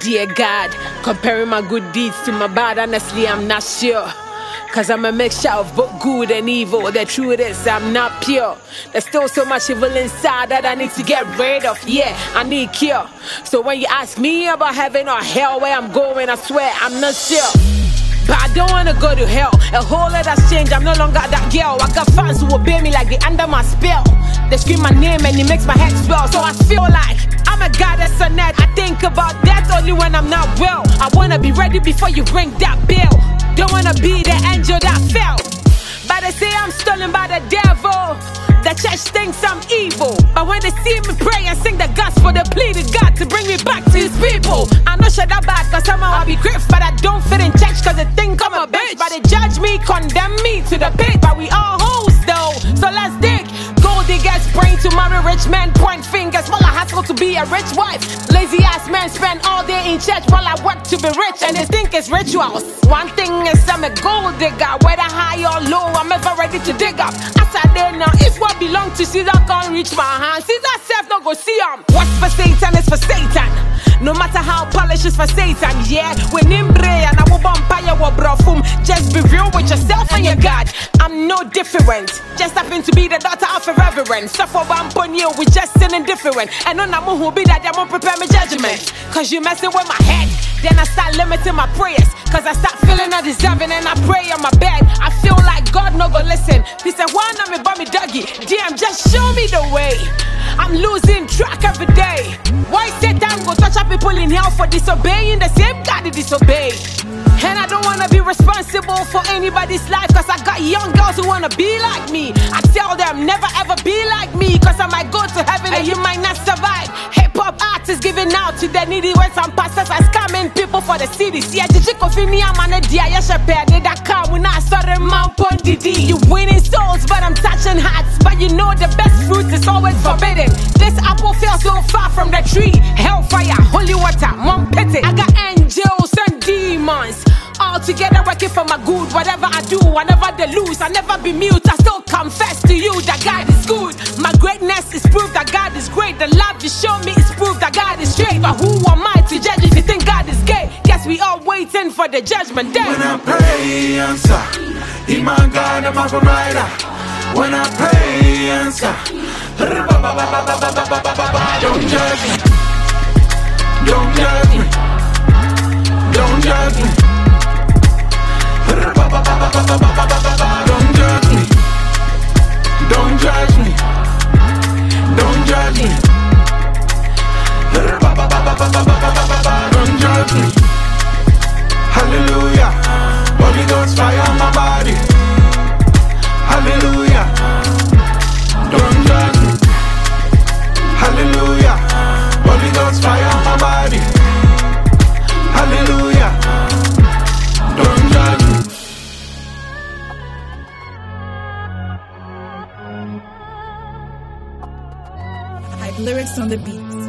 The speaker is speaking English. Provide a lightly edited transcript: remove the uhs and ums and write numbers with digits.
dear God, comparing my good deeds to my bad, honestly, I'm not sure. Cause I'm a mixture of both good and evil. The truth is I'm not pure. There's still so much evil inside that I need to get rid of. Yeah, I need cure. So when you ask me about heaven or hell, where I'm going, I swear I'm not sure. But I don't wanna go to hell. A whole lot has changed, I'm no longer that girl. I got fans who obey me like they under my spell. They scream my name and it makes my head swell. So I feel like I'm a goddess on earth. I think about that only when I'm not well. I wanna be ready before you ring that bell. Don't wanna be the angel that fell. But they say I'm stolen by the devil. The church thinks I'm evil. But when they see me pray and sing the gospel, they plead to God to bring me back to his people. I know shut that bad cause somehow I be grateful. But I don't fit in church cause they think I'm a bitch. But they judge me, condemn me to the pit. But we all hoes though, so let's dig. Gold diggers praying to marry rich men, point fingers while I hustle to be a rich wife. Lazy ass men spend all day in church while I work to be rich. And they think it's rituals. One thing is I'm a gold digger. Whether high or low, I'm ever ready to dig up. As I did now, if what belong to Caesar can't reach my hand, Caesar self not go see him. What's for Satan is for Satan. No matter how polished is for Satan, yeah. When in bray and I will vampire or brofum. Just be real with yourself and your God. I'm no different. Just happen to be the daughter of a reverend. Suffer one you, we just sinning different. And on I'm who be that I won't prepare my judgment. Cause you messing with my head. Then I start limiting my prayers. Cause I start feeling undeserving and I pray on my bed. I feel like God no go listen. He said, why not me by me doggy? Damn, just show me the way. I'm losing track every day. Why Satan go touch up people in hell for disobeying the same God they disobey? And I don't wanna be responsible for anybody's life. Cause I got young girls who wanna be like me. I tell them never ever be like me. Cause I might go to heaven and you might not survive. Hip-hop artists giving out to the needy when some pastors are scamming people for the cities. Yeah, you winning souls but I'm touching hearts. But you know the best fruit is always forbidden. This apple fell so far from the tree. Hellfire, holy water, one pity. I got angels and demons all together working for my good. Whatever I do, I never they lose. I never be mute, I still confess to you that God is good. My greatness is proof that God is great. The love you show me is proof that God is straight. But who am I to judge if you think God is gay? Guess we all waiting for the judgment day. When I pray, answer. He my God and my provider. When I pray, answer. Don't judge me. Don't judge me. Don't judge me. Don't judge me. Don't judge me. Don't judge me. Don't judge me. Hallelujah. Holy Ghost fire on my body. Hallelujah. Don't judge me. Hallelujah. Holy Ghost fire on my body. Hallelujah. Don't judge me. Like lyrics on the beat.